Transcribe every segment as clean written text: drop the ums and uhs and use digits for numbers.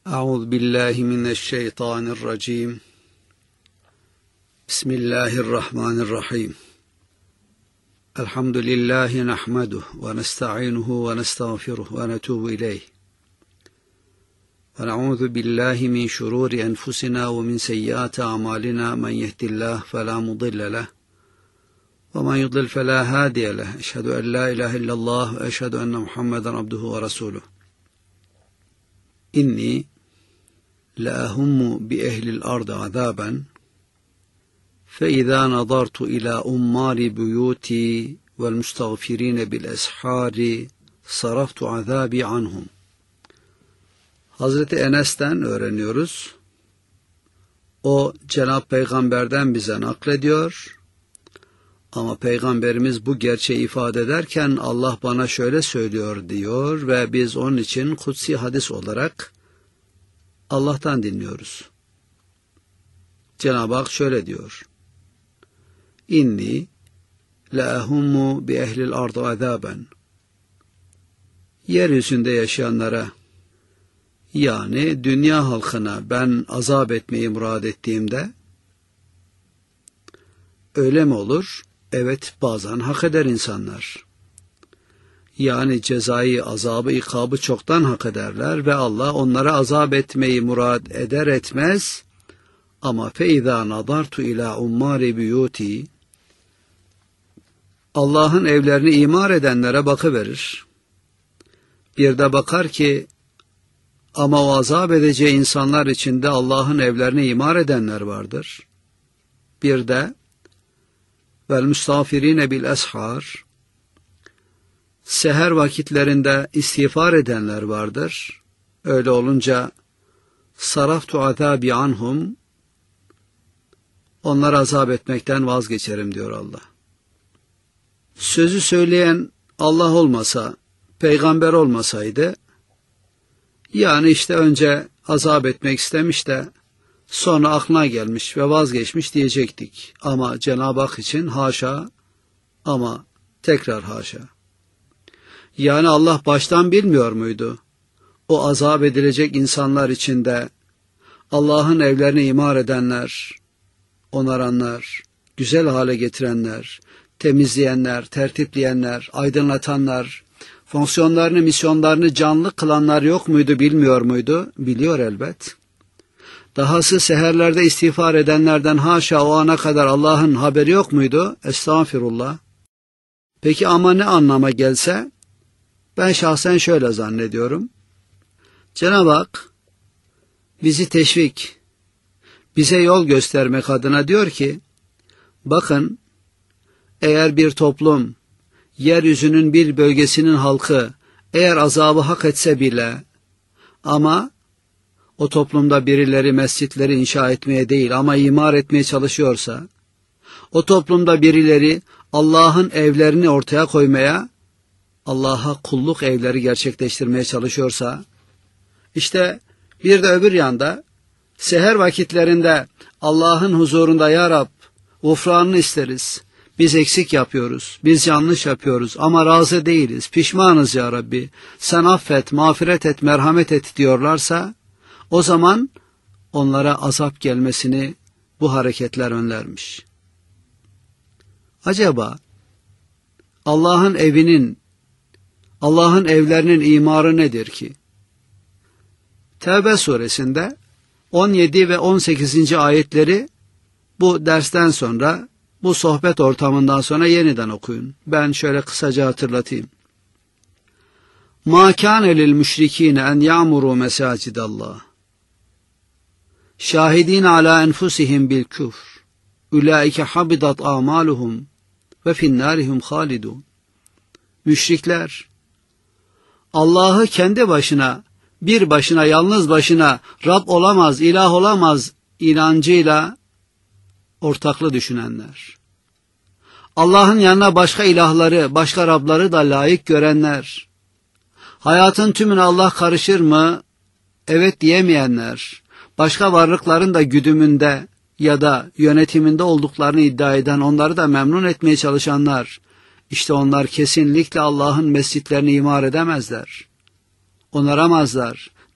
أعوذ بالله من الشيطان الرجيم. بسم الله الرحمن الرحيم. الحمد لله نحمده ونستعينه ونستغفره ونتوب إليه ونعوذ بالله من شرور أنفسنا ومن سيئات أعمالنا. من يهد الله فلا مضل له ومن يضلل فلا هادي له. أشهد أن لا إله إلا الله وأشهد أن محمدا عبده ورسوله. إني لأهم بأهل الأرض عذابا فإذا نظرت إلى أمار بيوتي والمستغفرين بالأسحار صرفت عذابي عنهم. Hazreti Enes'ten öğreniyoruz. O Cenab-ı Peygamber'den bize naklediyor. Ama Peygamberimiz bu gerçeği ifade ederken Allah bana şöyle söylüyor diyor ve biz onun için kutsi hadis olarak Allah'tan dinliyoruz. Cenab-ı Hak şöyle diyor. İnni le'ehummu bi ehlil ardı azaben. Yeryüzünde yaşayanlara, yani dünya halkına ben azap etmeyi murad ettiğimde, öyle mi olur? Evet, bazen hak eder insanlar. Yani cezayı, azabı, ikabı çoktan hak ederler ve Allah onlara azap etmeyi murad eder etmez. Ama feiza nadartu ila ummari buyuti, Allah'ın evlerini imar edenlere bakıverir. Bir de bakar ki ama o azap edeceği insanlar içinde Allah'ın evlerini imar edenler vardır. Bir de vel müstağfirine bil eshar, seher vakitlerinde istiğfar edenler vardır. Öyle olunca saraftu azabi anhum, onlara azap etmekten vazgeçerim diyor Allah. Sözü söyleyen Allah olmasa, peygamber olmasaydı, yani işte önce azap etmek istemiş de sonra aklına gelmiş ve vazgeçmiş diyecektik. Ama Cenab-ı Hak için haşa, ama tekrar haşa. Yani Allah baştan bilmiyor muydu? O azap edilecek insanlar içinde Allah'ın evlerini imar edenler, onaranlar, güzel hale getirenler, temizleyenler, tertipleyenler, aydınlatanlar, fonksiyonlarını, misyonlarını canlı kılanlar yok muydu, bilmiyor muydu? Biliyor elbet. Dahası seherlerde istiğfar edenlerden haşa o ana kadar Allah'ın haberi yok muydu? Estağfirullah. Peki ama ne anlama gelse? Ben şahsen şöyle zannediyorum. Cenab-ı Hak bizi teşvik, bize yol göstermek adına diyor ki, bakın, eğer bir toplum, yeryüzünün bir bölgesinin halkı eğer azabı hak etse bile ama o toplumda birileri mescitleri inşa etmeye değil ama imar etmeye çalışıyorsa, o toplumda birileri Allah'ın evlerini ortaya koymaya, Allah'a kulluk evleri gerçekleştirmeye çalışıyorsa, işte bir de öbür yanda seher vakitlerinde Allah'ın huzurunda ya Rab gufranını isteriz, biz eksik yapıyoruz, biz yanlış yapıyoruz ama razı değiliz, pişmanız ya Rabbi, sen affet, mağfiret et, merhamet et diyorlarsa, o zaman onlara azap gelmesini bu hareketler önlermiş. Acaba Allah'ın evlerinin imarı nedir ki? Tevbe suresinde 17 ve 18. ayetleri bu dersten sonra, bu sohbet ortamından sonra yeniden okuyun. Ben şöyle kısaca hatırlatayım. مَا كَانَ لِلْمُشْرِك۪ينَ اَنْ يَعْمُرُوا مَسَاجِدَ اللّٰهِ شَاهِد۪ينَ عَلَى أَنْفُسِهِمْ بِالْكُفْرِ اُولَٰئِكَ حَبِطَتْ أَعْمَالُهُمْ وَفِي النَّارِ هُمْ خَالِدُونَ. Müşrikler, Allah'ı kendi başına, bir başına, yalnız başına Rab olamaz, ilah olamaz inancıyla ortaklı düşünenler, Allah'ın yanına başka ilahları, başka Rabları da layık görenler, hayatın tümüne Allah karışır mı? Evet diyemeyenler, başka varlıkların da güdümünde ya da yönetiminde olduklarını iddia eden, onları da memnun etmeye çalışanlar, işte onlar kesinlikle Allah'ın mescitlerini imar edemezler, onaramazlar,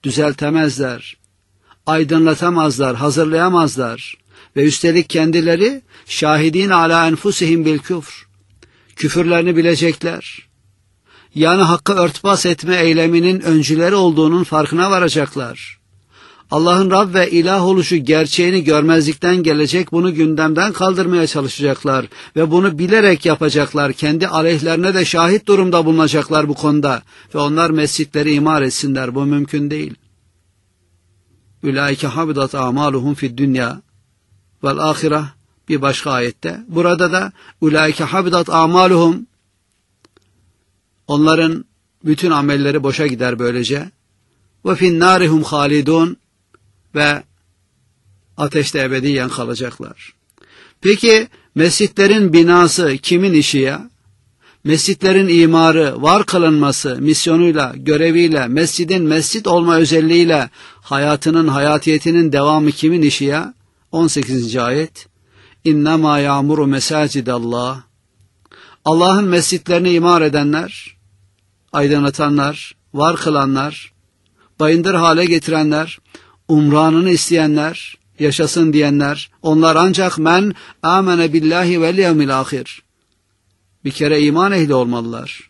düzeltemezler, aydınlatamazlar, hazırlayamazlar ve üstelik kendileri şahidin ala enfusihim bil küfr, küfürlerini bilecekler. Yani hakkı örtbas etme eyleminin öncüleri olduğunun farkına varacaklar. Allah'ın Rab ve ilah oluşu gerçeğini görmezlikten gelecek, bunu gündemden kaldırmaya çalışacaklar ve bunu bilerek yapacaklar. Kendi aleyhlerine de şahit durumda bulunacaklar bu konuda ve onlar mescitleri imar etsinler. Bu mümkün değil. Ulaike habidat amaluhum fid dünya vel ahire, bir başka ayette. Burada da ulaike habidat amaluhum, onların bütün amelleri boşa gider böylece. Ve fin narihum halidun, ve ateşte ebediyen kalacaklar. Peki mescitlerin binası kimin işi ya? Mescitlerin imarı, var kılınması, misyonuyla, göreviyle, mescidin mescit olma özelliğiyle hayatının, hayatiyetinin devamı kimin işi ya? 18. ayet. İnnemâ ya'muru mesâcidallah. Allah'ın mescitlerini imar edenler, aydınlatanlar, var kılanlar, bayındır hale getirenler, umranını isteyenler, yaşasın diyenler, onlar ancak men amene billahi vel yevmil ahir. Bir kere iman ehli olmalılar.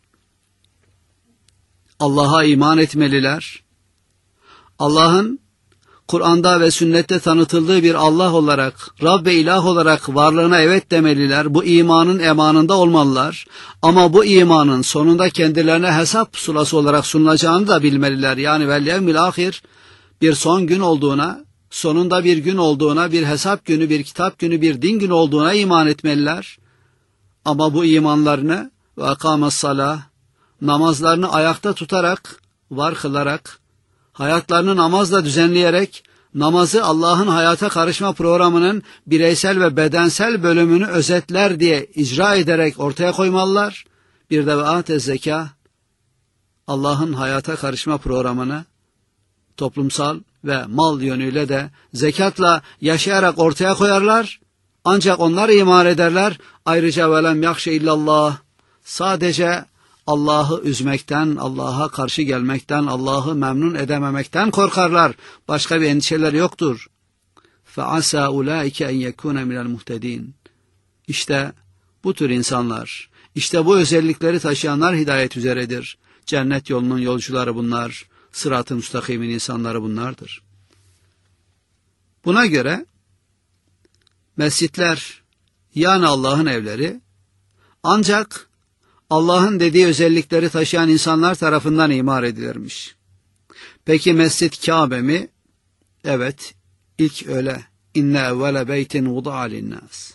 Allah'a iman etmeliler. Allah'ın Kur'an'da ve sünnette tanıtıldığı bir Allah olarak, Rab ve ilah olarak varlığına evet demeliler. Bu imanın emanında olmalılar. Ama bu imanın sonunda kendilerine hesap pusulası olarak sunulacağını da bilmeliler. Yani vel yevmil ahir, bir son gün olduğuna, sonunda bir gün olduğuna, bir hesap günü, bir kitap günü, bir din günü olduğuna iman etmeliler. Ama bu imanlarını ve akames salah, namazlarını ayakta tutarak, var kılarak, hayatlarını namazla düzenleyerek, namazı Allah'ın hayata karışma programının bireysel ve bedensel bölümünü özetler diye icra ederek ortaya koymalılar. Bir de ve ate zeka, Allah'ın hayata karışma programını toplumsal ve mal yönüyle de zekatla yaşayarak ortaya koyarlar. Ancak onlar imar ederler. Ayrıca velem yakşe illallah, sadece Allah'ı üzmekten, Allah'a karşı gelmekten, Allah'ı memnun edememekten korkarlar. Başka bir endişeleri yoktur. فَعَسَى اُولَٰئِكَ اَنْ يَكُونَ مِنَ الْمُهْتَد۪ينَ. İşte bu tür insanlar, işte bu özellikleri taşıyanlar hidayet üzeredir. Cennet yolunun yolcuları bunlar. Sırat-ı müstakimin insanları bunlardır. Buna göre mescitler, yani Allah'ın evleri, ancak Allah'ın dediği özellikleri taşıyan insanlar tarafından imar edilirmiş. Peki mescid Kabe mi? Evet, ilk öyle. İnne evvele beytin vuda'a linnâs.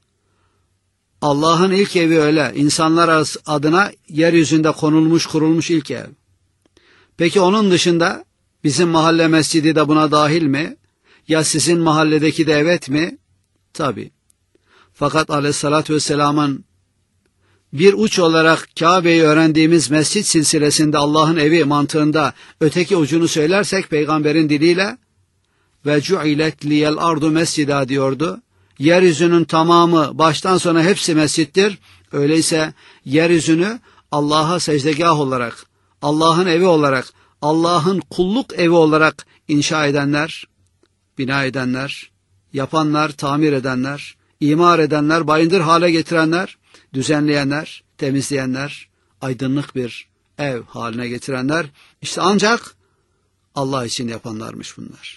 Allah'ın ilk evi öyle. İnsanlar adına yeryüzünde konulmuş, kurulmuş ilk ev. Peki onun dışında bizim mahalle mescidi de buna dahil mi? Ya sizin mahalledeki de evet mi? Tabii. Fakat aleyhissalatü vesselamın bir uç olarak Kabe'yi öğrendiğimiz mescit silsilesinde Allah'ın evi mantığında öteki ucunu söylersek peygamberin diliyle ve cu'ilet liyel ardu mescida diyordu. Yeryüzünün tamamı baştan sona hepsi mescittir. Öyleyse yeryüzünü Allah'a secdegah olarak, Allah'ın evi olarak, Allah'ın kulluk evi olarak inşa edenler, bina edenler, yapanlar, tamir edenler, imar edenler, bayındır hale getirenler, düzenleyenler, temizleyenler, aydınlık bir ev haline getirenler, işte ancak Allah için yapanlarmış bunlar.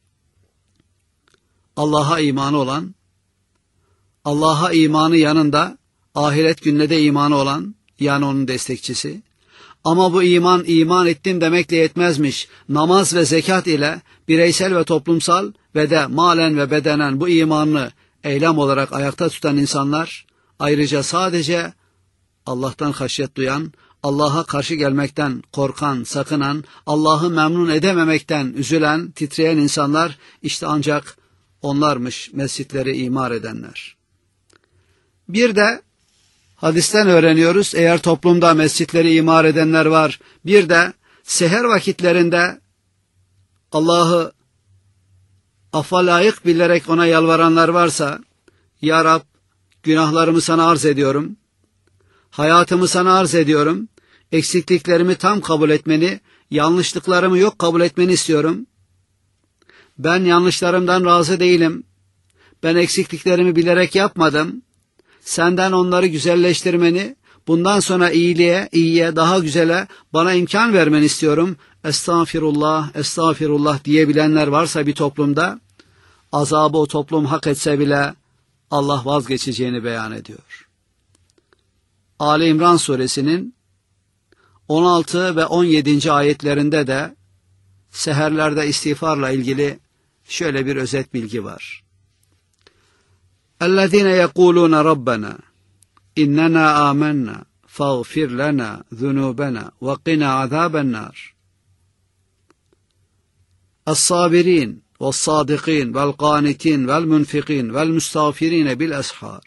Allah'a imanı olan, Allah'a imanı yanında ahiret gününe de imanı olan, yani onun destekçisi. Ama bu iman ettim demekle yetmezmiş. Namaz ve zekat ile bireysel ve toplumsal ve de malen ve bedenen bu imanını eylem olarak ayakta tutan insanlar, ayrıca sadece Allah'tan haşyet duyan, Allah'a karşı gelmekten korkan, sakınan, Allah'ı memnun edememekten üzülen, titreyen insanlar, işte ancak onlarmış mescitleri imar edenler. Bir de hadisten öğreniyoruz, eğer toplumda mescitleri imar edenler var, bir de seher vakitlerinde Allah'ı affa layık bilerek ona yalvaranlar varsa, Ya Rab, günahlarımı sana arz ediyorum, hayatımı sana arz ediyorum, eksikliklerimi tam kabul etmeni, yanlışlıklarımı yok kabul etmeni istiyorum. Ben yanlışlarımdan razı değilim. Ben eksikliklerimi bilerek yapmadım. Senden onları güzelleştirmeni, bundan sonra iyiye, daha güzele bana imkan vermeni istiyorum. Estağfirullah, estağfirullah diyebilenler varsa bir toplumda, azabı o toplum hak etse bile Allah vazgeçeceğini beyan ediyor. Ali İmran suresinin 16 ve 17. ayetlerinde de seherlerde istiğfarla ilgili şöyle bir özet bilgi var. اَلَّذ۪ينَ يَقُولُونَ رَبَّنَا اِنَّنَا آمَنَّا فَاغْفِرْ لَنَا ذُنُوبَنَا وَقِنَا عَذَابَ النَّارِ الصَّابِرِينَ وَالصَّادِقِينَ وَالْقَانِتِينَ وَالْمُنْفِقِينَ وَالْمُسْتَغْفِرِينَ بِالْأَسْحَارِ.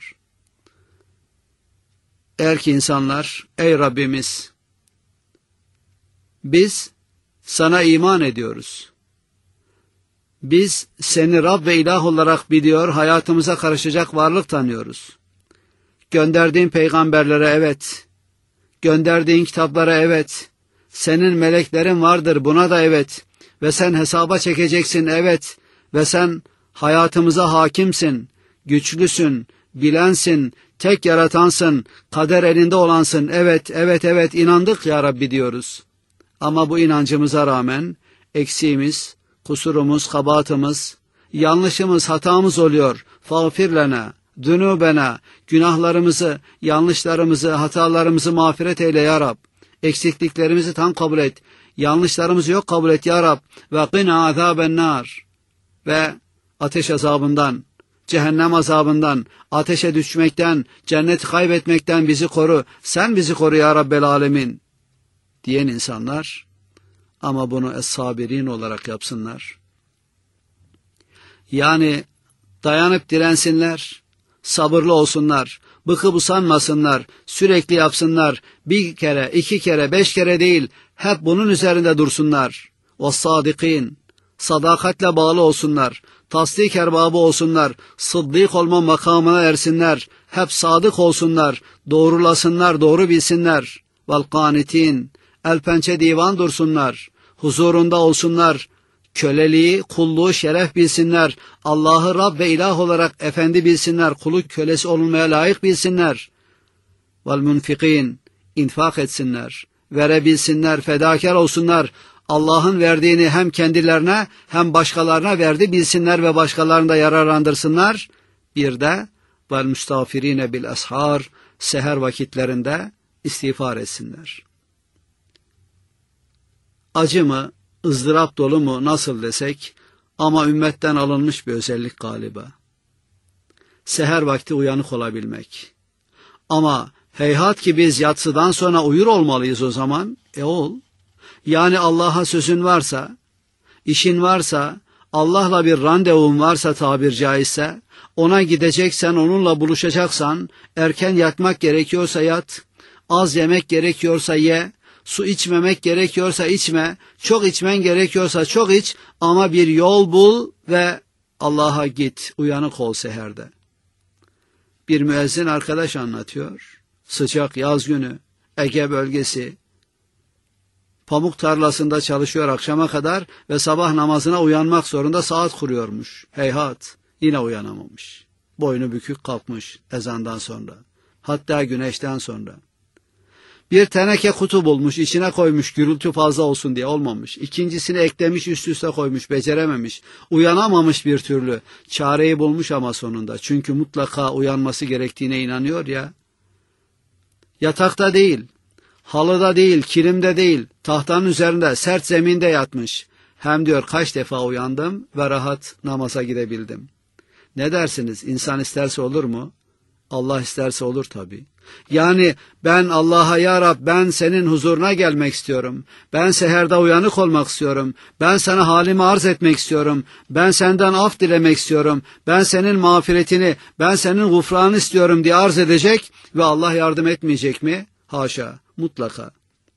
Eğer ki insanlar, ey Rabbimiz, biz sana iman ediyoruz. Biz seni Rab ve ilah olarak biliyor, hayatımıza karışacak varlık tanıyoruz. Gönderdiğin peygamberlere evet, gönderdiğin kitaplara evet, senin meleklerin vardır buna da evet ve sen hesaba çekeceksin evet ve sen hayatımıza hakimsin, güçlüsün, bilensin, tek yaratansın, kader elinde olansın, evet inandık ya Rabbi diyoruz. Ama bu inancımıza rağmen eksiğimiz, kusurumuz, kabahatımız, yanlışımız, hatamız oluyor. Fağfir lena, zunubena, günahlarımızı, yanlışlarımızı, hatalarımızı mağfiret eyle ya Rab. Eksikliklerimizi tam kabul et. Yanlışlarımızı yok kabul et ya Rab. Ve qina azaben nar. Ve ateş azabından, cehennem azabından, ateşe düşmekten, cenneti kaybetmekten bizi koru. Sen bizi koru ya Rabbel alemin diyen insanlar, ama bunu es-sabirin olarak yapsınlar. Yani dayanıp dirensinler, sabırlı olsunlar, bıkıp usanmasınlar, sürekli yapsınlar, bir kere, iki kere, 5 kere değil, hep bunun üzerinde dursunlar. وَالصَّادِقِينَ, sadakatle bağlı olsunlar, tasdik erbabı olsunlar, sıddık olma makamına ersinler, hep sadık olsunlar, doğrulasınlar, doğru bilsinler. وَالْقَانِتِينَ, el pençe divan dursunlar, huzurunda olsunlar, köleliği, kulluğu şeref bilsinler, Allah'ı Rab ve ilah olarak efendi bilsinler, kulu kölesi olunmaya layık bilsinler. وَالْمُنْفِقِينَ, infak etsinler, verebilsinler, fedakar olsunlar, Allah'ın verdiğini hem kendilerine hem başkalarına verdi bilsinler ve başkalarını da yararlandırsınlar. Bir de وَالْمُسْتَغْفِرِينَ بِالْأَسْحَارِ, seher vakitlerinde istiğfar etsinler. Acı mı, ızdırap dolu mu nasıl desek, ama ümmetten alınmış bir özellik galiba. Seher vakti uyanık olabilmek. Ama heyhat ki biz yatsıdan sonra uyur olmalıyız o zaman. Ol. Yani Allah'a sözün varsa, işin varsa, Allah'la bir randevun varsa tabir caizse, ona gideceksen, onunla buluşacaksan, erken yatmak gerekiyorsa yat, az yemek gerekiyorsa ye, su içmemek gerekiyorsa içme, çok içmen gerekiyorsa çok iç, ama bir yol bul ve Allah'a git, uyanık ol seherde. Bir müezzin arkadaş anlatıyor, sıcak yaz günü, Ege bölgesi, pamuk tarlasında çalışıyor akşama kadar ve sabah namazına uyanmak zorunda, saat kuruyormuş. Heyhat, yine uyanamamış. Boynu bükük kalkmış ezandan sonra, hatta güneşten sonra. Bir teneke kutu bulmuş, içine koymuş, gürültü fazla olsun diye, olmamış. İkincisini eklemiş, üst üste koymuş, becerememiş. Uyanamamış bir türlü. Çareyi bulmuş ama sonunda. Çünkü mutlaka uyanması gerektiğine inanıyor ya. Yatakta değil, halıda değil, kilimde değil, tahtanın üzerinde, sert zeminde yatmış. Hem diyor kaç defa uyandım ve rahat namaza gidebildim. Ne dersiniz? İnsan isterse olur mu? Allah isterse olur tabii. Yani ben Allah'a, ya Rab, ben senin huzuruna gelmek istiyorum. Ben seherde uyanık olmak istiyorum. Ben sana halimi arz etmek istiyorum. Ben senden af dilemek istiyorum. Ben senin mağfiretini, ben senin gufranı istiyorum diye arz edecek ve Allah yardım etmeyecek mi? Haşa, mutlaka.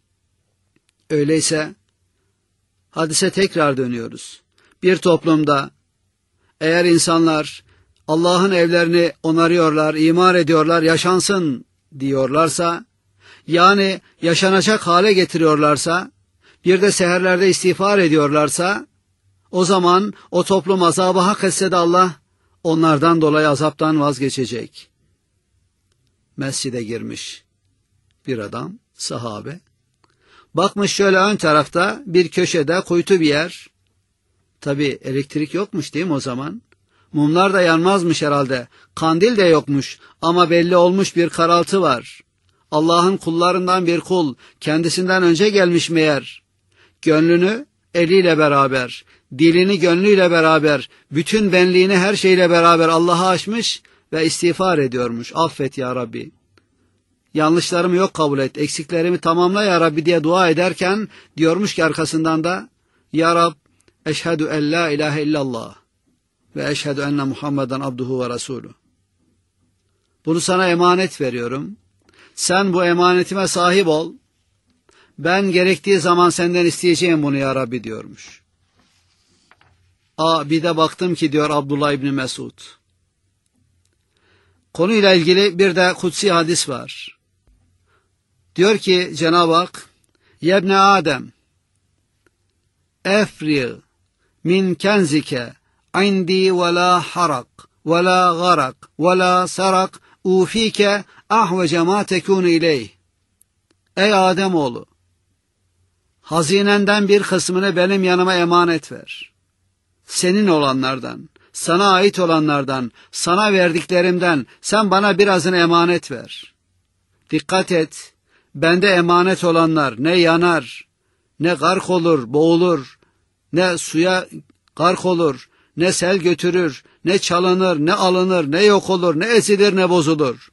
Öyleyse hadise tekrar dönüyoruz. Bir toplumda eğer insanlar Allah'ın evlerini onarıyorlar, imar ediyorlar, yaşansın diyorlarsa, yani yaşanacak hale getiriyorlarsa, bir de seherlerde istiğfar ediyorlarsa, o zaman o toplum azabı hak etse de Allah onlardan dolayı azaptan vazgeçecek. Mescide girmiş bir adam, sahabe. Bakmış şöyle ön tarafta bir köşede kuytu bir yer. Tabi elektrik yokmuş değil mi o zaman? Mumlar da yanmazmış herhalde. Kandil de yokmuş ama belli olmuş bir karaltı var. Allah'ın kullarından bir kul kendisinden önce gelmiş meğer. Gönlünü eliyle beraber, dilini gönlüyle beraber, bütün benliğini her şeyle beraber Allah'a açmış ve istiğfar ediyormuş. Affet ya Rabbi. Yanlışlarımı yok kabul et, eksiklerimi tamamla ya Rabbi diye dua ederken diyormuş ki arkasından da Ya Rab, eşhedü en la ilahe illallah ve eşhedü enne Muhammeden abduhu ve resulü. Bunu sana emanet veriyorum. Sen bu emanetime sahip ol. Ben gerektiği zaman senden isteyeceğim bunu ya Rabbi diyormuş. Bir de baktım ki diyor Abdullah İbni Mesud. Konuyla ilgili bir de kutsi hadis var. Diyor ki Cenab-ı Hak, Yebne Adem, efri min kenzike indi ve la harak ve la garak ve la sarak ufike ahvece ma tekunu ileyh. Ey Ademoğlu, hazinenden bir kısmını benim yanıma emanet ver. Senin olanlardan, sana ait olanlardan, sana verdiklerimden sen bana birazını emanet ver. Dikkat et, bende emanet olanlar ne yanar, ne gark olur, boğulur, ne suya gark olur, ne sel götürür, ne çalınır, ne alınır, ne yok olur, ne ezilir, ne bozulur.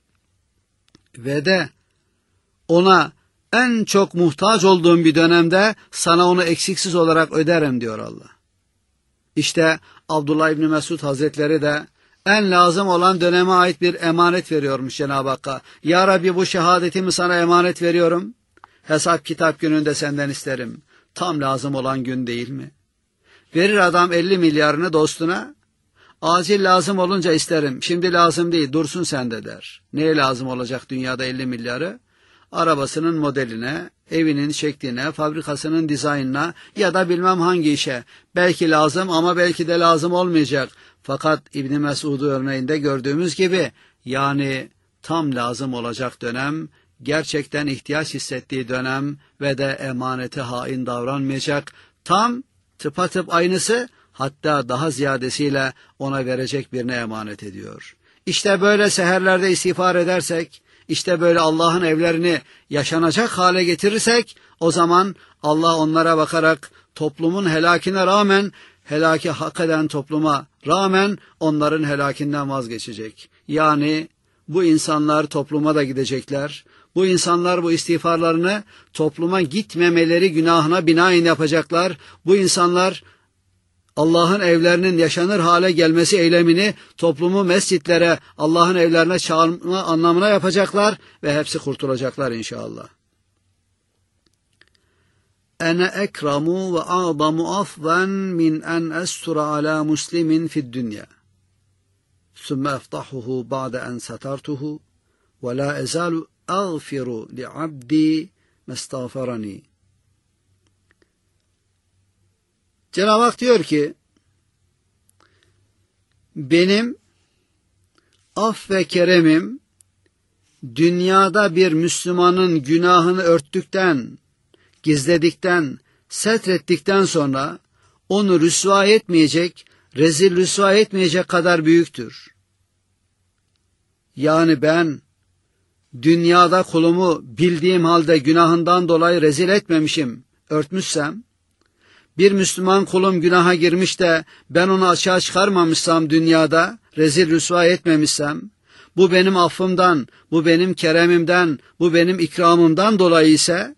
Ve de ona en çok muhtaç olduğum bir dönemde sana onu eksiksiz olarak öderim diyor Allah. İşte Abdullah İbni Mesud Hazretleri de en lazım olan döneme ait bir emanet veriyormuş Cenab-ı Hakk'a. Ya Rabbi bu şehadetimi sana emanet veriyorum. Hesap kitap gününde senden isterim. Tam lazım olan gün değil mi? Verir adam 50 milyarını dostuna. Acil lazım olunca isterim. Şimdi lazım değil, dursun sende der. Neye lazım olacak dünyada 50 milyarı? Arabasının modeline, evinin şekline, fabrikasının dizaynına ya da bilmem hangi işe. Belki lazım ama belki de lazım olmayacak. Fakat İbn Mesud örneğinde gördüğümüz gibi yani tam lazım olacak dönem, gerçekten ihtiyaç hissettiği dönem ve de emanete hain davranmayacak. Tam tıpatıp aynısı, hatta daha ziyadesiyle ona verecek birine emanet ediyor. İşte böyle seherlerde istiğfar edersek, İşte böyle Allah'ın evlerini yaşanacak hale getirirsek, o zaman Allah onlara bakarak toplumun helakine rağmen, helaki hak eden topluma rağmen onların helakinden vazgeçecek. Yani bu insanlar topluma da gidecekler. Bu insanlar bu istiğfarlarını topluma gitmemeleri günahına binaen yapacaklar. Bu insanlar Allah'ın evlerinin yaşanır hale gelmesi eylemini toplumu mescitlere, Allah'ın evlerine çağırma anlamına yapacaklar ve hepsi kurtulacaklar inşallah. Ene ekramu ve a'zamu afven min en estura ala muslimin fid dünya. Sümme eftahuhu ba'de en satartuhu ve la ezalu ağfiru li abdi mestağferani. Cenab-ı Hak diyor ki, benim af ve keremim dünyada bir Müslümanın günahını örttükten, gizledikten, setrettikten sonra onu rüsva etmeyecek, rezil rüsva etmeyecek kadar büyüktür. Yani ben dünyada kulumu bildiğim halde günahından dolayı rezil etmemişim, örtmüşsem, bir Müslüman kulum günaha girmiş de ben onu açığa çıkarmamışsam dünyada, rezil rüsva etmemişsem, bu benim affımdan, bu benim keremimden, bu benim ikramımdan dolayı ise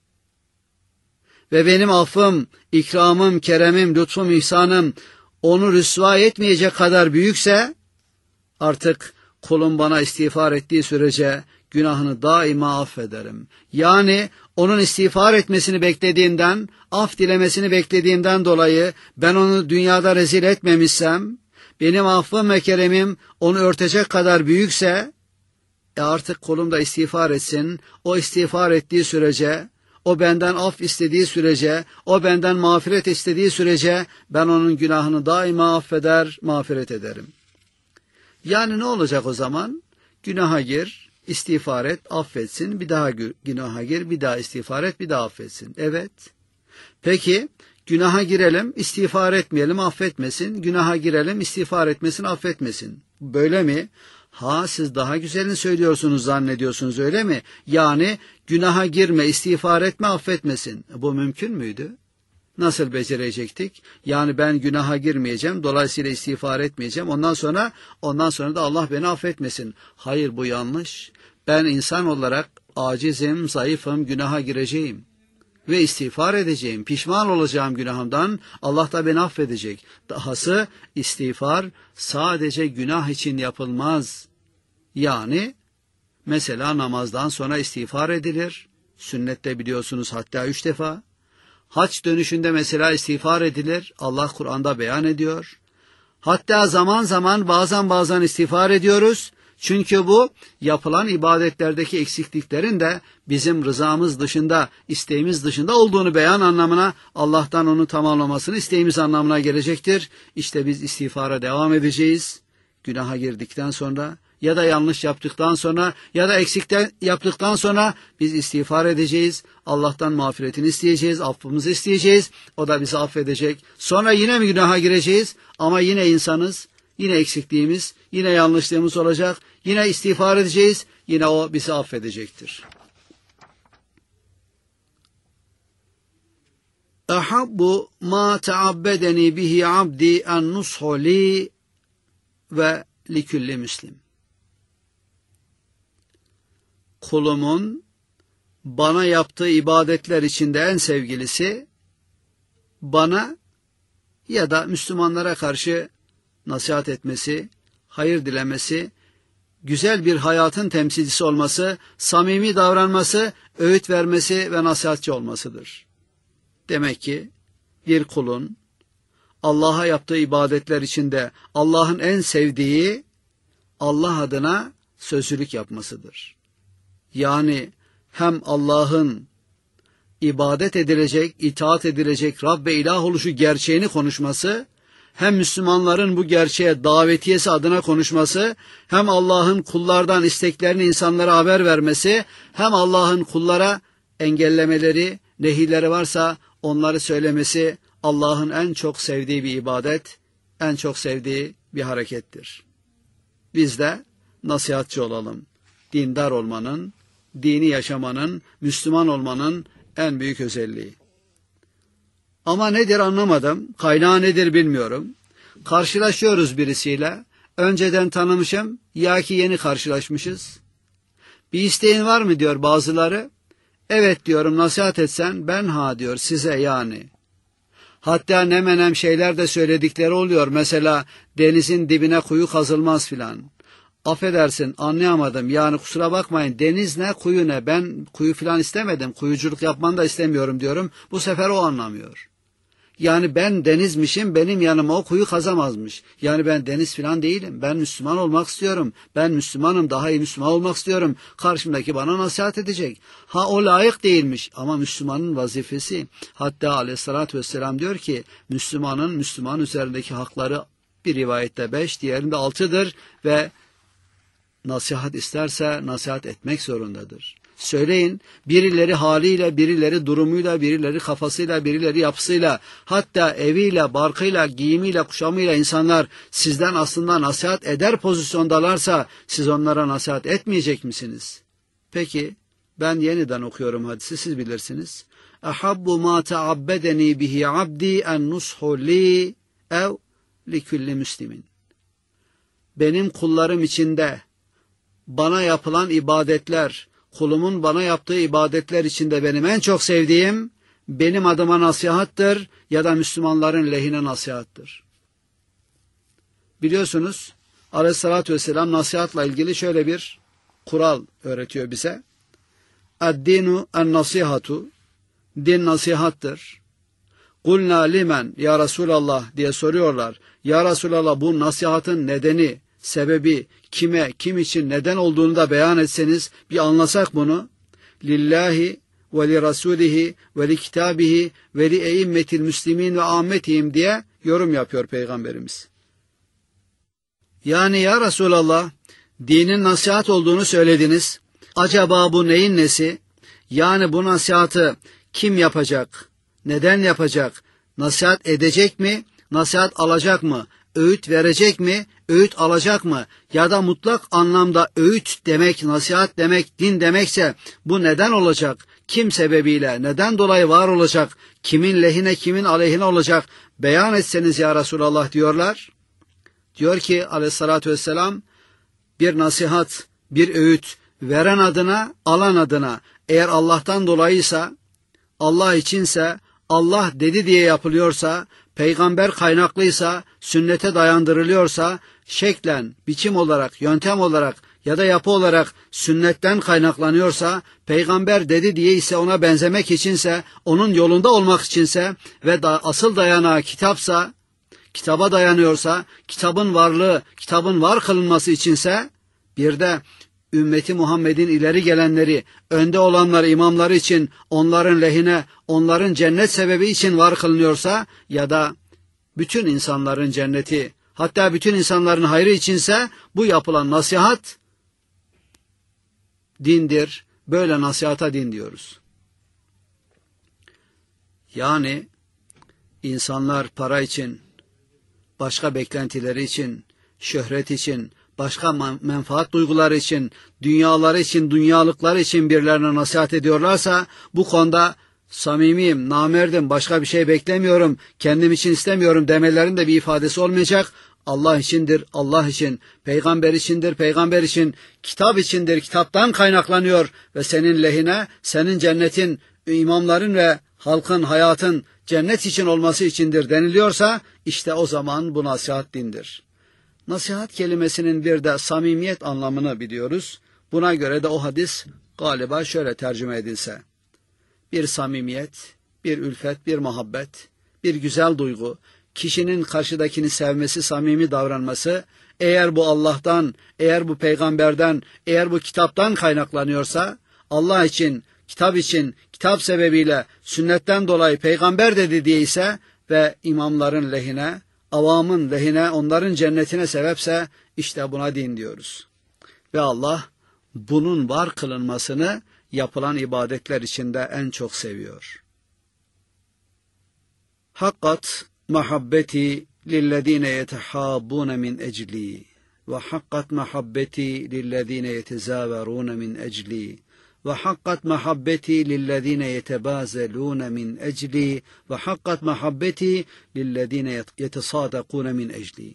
ve benim affım, ikramım, keremim, lütfum, ihsanım onu rüsva etmeyecek kadar büyükse, artık kulum bana istiğfar ettiği sürece günahını daima affederim. Yani onun istiğfar etmesini beklediğimden, af dilemesini beklediğimden dolayı ben onu dünyada rezil etmemişsem, benim affım ve keremim onu örtecek kadar büyükse, artık kulum da istiğfar etsin. O istiğfar ettiği sürece o benden af istediği sürece, o benden mağfiret istediği sürece ben onun günahını daima affeder, mağfiret ederim. Yani ne olacak o zaman? Günaha gir, istiğfar et, affetsin, bir daha günaha gir, bir daha istiğfar et, bir daha affetsin. Evet. Peki, günaha girelim, istiğfar etmeyelim, affetmesin, günaha girelim, istiğfar etmesin, affetmesin. Böyle mi? Ha, siz daha güzelini söylüyorsunuz, zannediyorsunuz, öyle mi? Yani günaha girme, istiğfar etme, affetmesin. Bu mümkün müydü? Nasıl becerecektik? Yani ben günaha girmeyeceğim, dolayısıyla istiğfar etmeyeceğim. Ondan sonra da Allah beni affetmesin. Hayır, bu yanlış. Ben insan olarak acizim, zayıfım, günaha gireceğim ve istiğfar edeceğim. Pişman olacağım günahımdan. Allah da beni affedecek. Dahası istiğfar sadece günah için yapılmaz. Yani mesela namazdan sonra istiğfar edilir. Sünnette biliyorsunuz hatta 3 defa. Hac dönüşünde mesela istiğfar edilir. Allah Kur'an'da beyan ediyor. Hatta zaman zaman bazen istiğfar ediyoruz. Çünkü bu yapılan ibadetlerdeki eksikliklerin de bizim rızamız dışında, isteğimiz dışında olduğunu beyan anlamına, Allah'tan onu tamamlamasını isteğimiz anlamına gelecektir. İşte biz istiğfara devam edeceğiz. Günaha girdikten sonra ya da yanlış yaptıktan sonra ya da eksikten yaptıktan sonra biz istiğfar edeceğiz. Allah'tan mağfiretini isteyeceğiz, affımızı isteyeceğiz. O da bizi affedecek. Sonra yine mi günaha gireceğiz? Ama yine insanız, yine eksikliğimiz, yine yanlışlığımız olacak. Yine istiğfar edeceğiz, yine o bizi affedecektir. Ahabbu ma taabbedeni bihi abdi en nushu li ve likulli müslim. Kulumun bana yaptığı ibadetler içinde en sevgilisi, bana ya da Müslümanlara karşı nasihat etmesi, hayır dilemesi, güzel bir hayatın temsilcisi olması, samimi davranması, öğüt vermesi ve nasihatçi olmasıdır. Demek ki bir kulun Allah'a yaptığı ibadetler içinde Allah'ın en sevdiği Allah adına sözcülük yapmasıdır. Yani hem Allah'ın ibadet edilecek, itaat edilecek Rab ve ilah oluşu gerçeğini konuşması, hem Müslümanların bu gerçeğe davetiyesi adına konuşması, hem Allah'ın kullardan isteklerini insanlara haber vermesi, hem Allah'ın kullara engellemeleri, nehirleri varsa onları söylemesi Allah'ın en çok sevdiği bir ibadet, en çok sevdiği bir harekettir. Biz de nasihatçı olalım. Dindar olmanın, dini yaşamanın, Müslüman olmanın en büyük özelliği. Ama nedir anlamadım, kaynağı nedir bilmiyorum. Karşılaşıyoruz birisiyle, önceden tanımışım, ya ki yeni karşılaşmışız. Bir isteğin var mı diyor bazıları. Evet diyorum, nasihat etsen, ben ha diyor size yani. Hatta ne menem şeyler de söyledikleri oluyor. Mesela denizin dibine kuyu kazılmaz filan. Affedersin, anlayamadım, yani kusura bakmayın, deniz ne kuyu ne, ben kuyu filan istemedim, kuyuculuk yapmanı da istemiyorum diyorum. Bu sefer o anlamıyor. Yani ben denizmişim, benim yanıma o kuyu kazamazmış. Yani ben deniz filan değilim, ben Müslüman olmak istiyorum, ben Müslümanım, daha iyi Müslüman olmak istiyorum. Karşımdaki bana nasihat edecek. Ha, o layık değilmiş ama Müslümanın vazifesi. Hatta aleyhissalatü vesselam diyor ki Müslüman üzerindeki hakları bir rivayette 5, diğerinde 6'dır ve nasihat isterse nasihat etmek zorundadır. Söyleyin, birileri haliyle, birileri durumuyla, birileri kafasıyla, birileri yapısıyla, hatta eviyle, barkıyla, giyimiyle, kuşamıyla insanlar sizden aslında nasihat eder pozisyondalarsa siz onlara nasihat etmeyecek misiniz? Peki, ben yeniden okuyorum hadisi, siz bilirsiniz. Ahabbu ma taabbedeni bihi abdi en nushu li ev likulli müslimin. Benim kullarım içinde bana yapılan ibadetler, kulumun bana yaptığı ibadetler içinde benim en çok sevdiğim, benim adıma nasihattır ya da Müslümanların lehine nasihattır. Biliyorsunuz, aleyhissalatü vesselam nasihatla ilgili şöyle bir kural öğretiyor bize. Ad-dinu en-nasihatu, din nasihattır. Kulna limen ya Resulallah diye soruyorlar. Ya Resulallah, bu nasihatın nedeni, sebebi, kime, kim için, neden olduğunu da beyan etseniz, bir anlasak bunu. Lillahi ve li rasulihi ve li kitabihi ve li eimmetil müslimin ve ammetihim diye yorum yapıyor Peygamberimiz. Yani ya Resulallah, dinin nasihat olduğunu söylediniz. Acaba bu neyin nesi? Yani bu nasihatı kim yapacak? Neden yapacak? Nasihat edecek mi? Nasihat alacak mı? Öğüt verecek mi? Öğüt alacak mı? Ya da mutlak anlamda öğüt demek, nasihat demek, din demekse bu neden olacak? Kim sebebiyle, neden dolayı var olacak? Kimin lehine, kimin aleyhine olacak? Beyan etseniz ya Resulallah diyorlar. Diyor ki aleyhissalatü vesselam, bir nasihat, bir öğüt veren adına, alan adına, eğer Allah'tan dolayıysa, Allah içinse, Allah dedi diye yapılıyorsa, peygamber kaynaklıysa, sünnete dayandırılıyorsa, şeklen, biçim olarak, yöntem olarak ya da yapı olarak sünnetten kaynaklanıyorsa, peygamber dedi diye ise ona benzemek içinse, onun yolunda olmak içinse ve asıl dayanağı kitapsa, kitaba dayanıyorsa, kitabın varlığı, kitabın var kılınması içinse, bir de ümmeti Muhammed'in ileri gelenleri, önde olanları, imamları için, onların lehine, onların cennet sebebi için var kılınıyorsa ya da bütün insanların cenneti, hatta bütün insanların hayrı içinse bu yapılan nasihat dindir. Böyle nasihata din diyoruz. Yani insanlar para için, başka beklentileri için, şöhret için, başka menfaat duyguları için, dünyaları için, dünyalıkları için birilerine nasihat ediyorlarsa, bu konuda samimiyim, namerdim, başka bir şey beklemiyorum, kendim için istemiyorum demelerin de bir ifadesi olmayacak. Allah içindir, Allah için, peygamber içindir, peygamber için, kitap içindir, kitaptan kaynaklanıyor ve senin lehine, senin cennetin, imamların ve halkın, hayatın cennet için olması içindir deniliyorsa, işte o zaman bu nasihat dindir. Nasihat kelimesinin bir de samimiyet anlamını biliyoruz. Buna göre de o hadis galiba şöyle tercüme edilse: bir samimiyet, bir ülfet, bir muhabbet, bir güzel duygu, kişinin karşıdakini sevmesi, samimi davranması, eğer bu Allah'tan, eğer bu peygamberden, eğer bu kitaptan kaynaklanıyorsa, Allah için, kitap sebebiyle, sünnetten dolayı peygamber dedi diye ise ve imamların lehine, avamın lehine, onların cennetine sebepse, işte buna din diyoruz. Ve Allah bunun var kılınmasını yapılan ibadetler içinde en çok seviyor. Hakkat mahabbeti lillezine yetehabbune min ecli ve hakkat mahabbeti lillezine yetezaverune min ecli ve hakkat mahabbeti lillezine yetebazelune min ecli ve hakkat mahabbeti lillezine yetesadakune min ecli.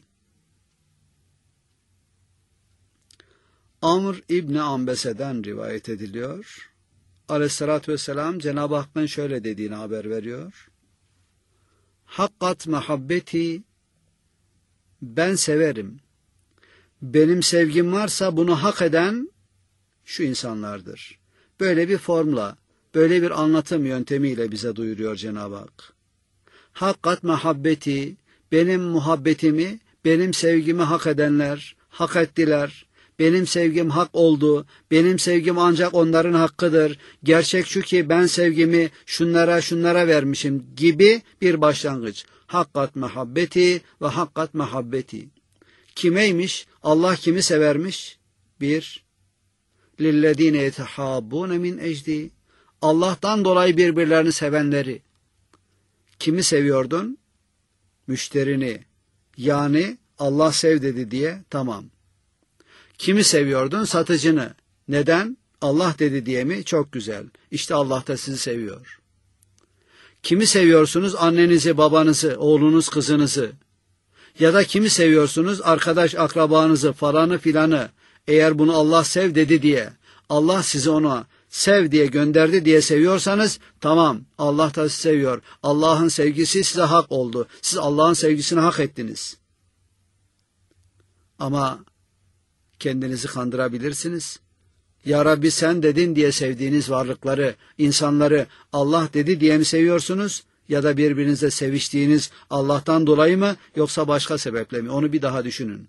Amr İbni Ambese'den rivayet ediliyor. Aleyhissalatü vesselam Cenab-ı Hakk'ın şöyle dediğini haber veriyor: hakkat muhabbeti, ben severim. Benim sevgim varsa bunu hak eden şu insanlardır. Böyle bir formla, böyle bir anlatım yöntemiyle bize duyuruyor Cenab-ı Hak. Hakkat muhabbeti, benim muhabbetimi, benim sevgimi hak edenler, hak ettiler. Benim sevgim hak oldu, benim sevgim ancak onların hakkıdır. Gerçek şu ki ben sevgimi şunlara vermişim gibi bir başlangıç. Hakkat muhabbeti ve hakkat muhabbeti. Kimeymiş? Allah kimi severmiş? Bir, lillezine yetehabbune min ecdi. Allah'tan dolayı birbirlerini sevenleri. Kimi seviyordun? Müşterini. Yani Allah sev dedi diye, tamam. Kimi seviyordun? Satıcını. Neden? Allah dedi diye mi? Çok güzel. İşte Allah da sizi seviyor. Kimi seviyorsunuz? Annenizi, babanızı, oğlunuz, kızınızı. Ya da kimi seviyorsunuz? Arkadaş, akrabanızı, falanı filanı. Eğer bunu Allah sev dedi diye, Allah sizi ona sev diye gönderdi diye seviyorsanız, tamam, Allah da sizi seviyor. Allah'ın sevgisi size hak oldu. Siz Allah'ın sevgisini hak ettiniz. Ama kendinizi kandırabilirsiniz. Ya Rabbi sen dedin diye sevdiğiniz varlıkları, insanları Allah dedi diye mi seviyorsunuz? Ya da birbirinizle seviştiğiniz Allah'tan dolayı mı yoksa başka sebeple mi? Onu bir daha düşünün.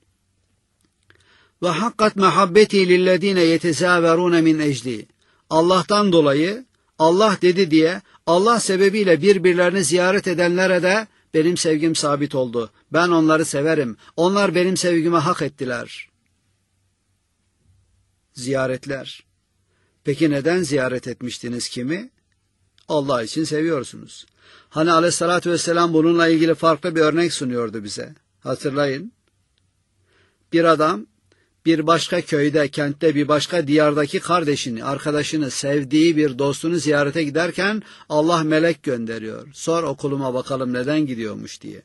Ve hakkat muhabbeti lillezine yetezaverune min ecli. Allah'tan dolayı, Allah dedi diye Allah sebebiyle birbirlerini ziyaret edenlere de benim sevgim sabit oldu. Ben onları severim. Onlar benim sevgime hak ettiler. Ziyaretler. Peki neden ziyaret etmiştiniz kimi? Allah için seviyorsunuz. Hani Aleyhisselatü Vesselam bununla ilgili farklı bir örnek sunuyordu bize. Hatırlayın. Bir adam bir başka köyde, kentte, bir başka diyardaki kardeşini, arkadaşını, sevdiği bir dostunu ziyarete giderken Allah melek gönderiyor. Sor okuluma bakalım neden gidiyormuş diye.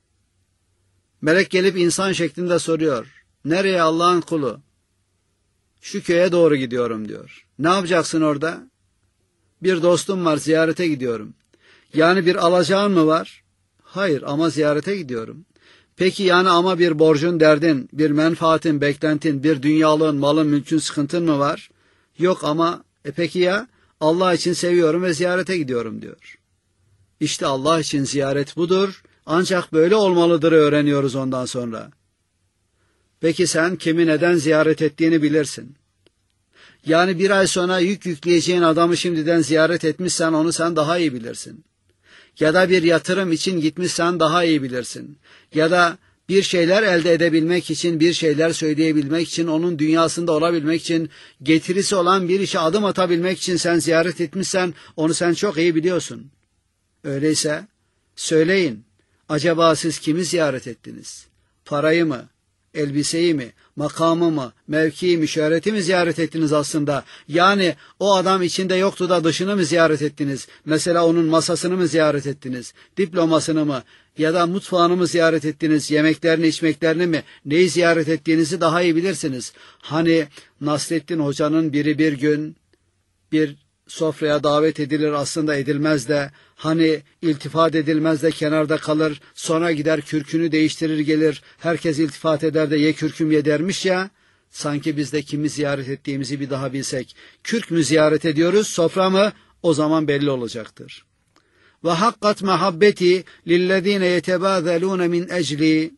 Melek gelip insan şeklinde soruyor. Nereye Allah'ın kulu? Şu köye doğru gidiyorum diyor. Ne yapacaksın orada? Bir dostum var, ziyarete gidiyorum. Yani bir alacağın mı var? Hayır, ama ziyarete gidiyorum. Peki yani ama bir borcun, derdin, bir menfaatin, beklentin, bir dünyalığın, malın, mülkün, sıkıntın mı var? Yok ama peki ya Allah için seviyorum ve ziyarete gidiyorum diyor. İşte Allah için ziyaret budur. Ancak böyle olmalıdır öğreniyoruz ondan sonra. Peki sen kimi neden ziyaret ettiğini bilirsin. Yani bir ay sonra yük yükleyeceğin adamı şimdiden ziyaret etmişsen onu sen daha iyi bilirsin. Ya da bir yatırım için gitmişsen daha iyi bilirsin. Ya da bir şeyler elde edebilmek için, bir şeyler söyleyebilmek için, onun dünyasında olabilmek için, getirisi olan bir işe adım atabilmek için sen ziyaret etmişsen onu sen çok iyi biliyorsun. Öyleyse söyleyin, acaba siz kimi ziyaret ettiniz? Parayı mı? Elbiseyi mi, makamı mı, mevkii mi, şöhreti mi ziyaret ettiniz aslında? Yani o adam içinde yoktu da dışını mı ziyaret ettiniz? Mesela onun masasını mı ziyaret ettiniz? Diplomasını mı? Ya da mutfağını mı ziyaret ettiniz? Yemeklerini, içmeklerini mi? Neyi ziyaret ettiğinizi daha iyi bilirsiniz. Hani Nasrettin Hoca'nın biri bir gün bir sofraya davet edilir, aslında edilmez de, hani iltifat edilmez de kenarda kalır, sonra gider kürkünü değiştirir gelir, herkes iltifat eder de ye kürküm ye dermiş ya, sanki biz de kimi ziyaret ettiğimizi bir daha bilsek, kürk mü ziyaret ediyoruz, sofra mı, o zaman belli olacaktır. Ve hakkat mehabbeti lillezine yetebâzelûne min ecli,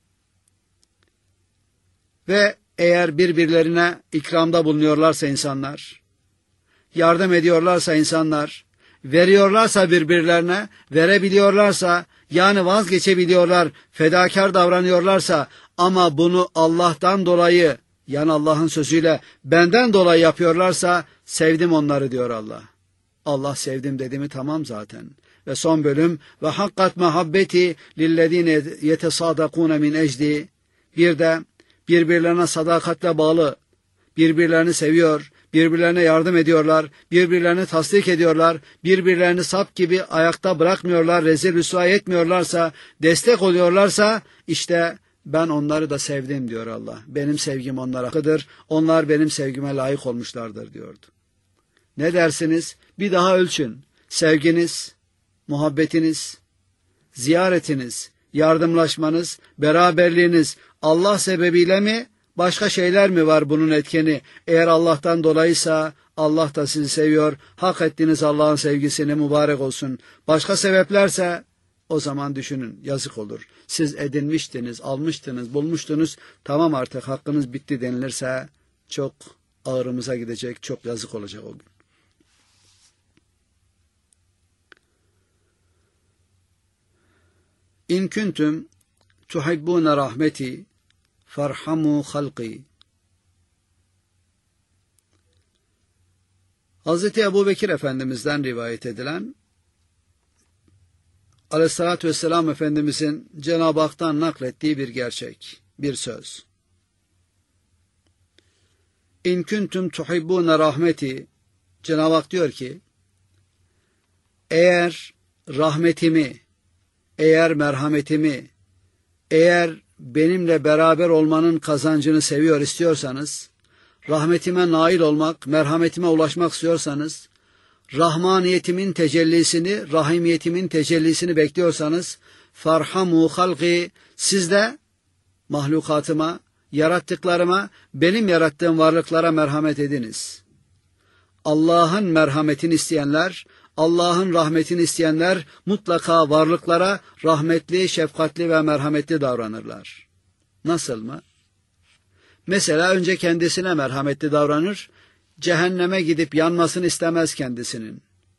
ve eğer birbirlerine ikramda bulunuyorlarsa insanlar, yardım ediyorlarsa insanlar, veriyorlarsa birbirlerine, verebiliyorlarsa, yani vazgeçebiliyorlar, fedakar davranıyorlarsa ama bunu Allah'tan dolayı, yani Allah'ın sözüyle benden dolayı yapıyorlarsa sevdim onları diyor Allah. Allah sevdim dedi mi tamam zaten. Ve son bölüm ve hakkat mehabbeti lillezine yetesadakune min ecdi, bir de birbirlerine sadakatle bağlı, birbirlerini seviyor, birbirlerine yardım ediyorlar, birbirlerini tasdik ediyorlar, birbirlerini sap gibi ayakta bırakmıyorlar, rezil rüsva etmiyorlarsa, destek oluyorlarsa, işte ben onları da sevdim diyor Allah. Benim sevgim onlara hakkıdır, onlar benim sevgime layık olmuşlardır diyordu. Ne dersiniz? Bir daha ölçün. Sevginiz, muhabbetiniz, ziyaretiniz, yardımlaşmanız, beraberliğiniz Allah sebebiyle mi? Başka şeyler mi var bunun etkeni? Eğer Allah'tan dolayıysa Allah da sizi seviyor. Hak ettiğiniz Allah'ın sevgisine mübarek olsun. Başka sebeplerse o zaman düşünün, yazık olur. Siz edinmiştiniz, almıştınız, bulmuştunuz. Tamam artık hakkınız bitti denilirse çok ağrımıza gidecek, çok yazık olacak o gün. İn kuntum tuhibbune rahmeti farhamu halqi. Hazreti Ebubekir Efendimiz'den rivayet edilen, Aleyhisselatü Vesselam Efendimiz'in Cenab-ı Hak'tan naklettiği bir gerçek, bir söz. İn kuntum tuhibbune rahmeti, Cenab-ı Hak diyor ki, eğer rahmetimi, eğer merhametimi, eğer benimle beraber olmanın kazancını seviyor istiyorsanız, rahmetime nail olmak, merhametime ulaşmak istiyorsanız, rahmaniyetimin tecellisini, rahimiyetimin tecellisini bekliyorsanız, farhamu halqi, siz de mahlukatıma, yarattıklarıma, benim yarattığım varlıklara merhamet ediniz. Allah'ın merhametini isteyenler, Allah'ın rahmetini isteyenler mutlaka varlıklara rahmetli, şefkatli ve merhametli davranırlar. Nasıl mı? Mesela önce kendisine merhametli davranır, cehenneme gidip yanmasını istemez kendisinin.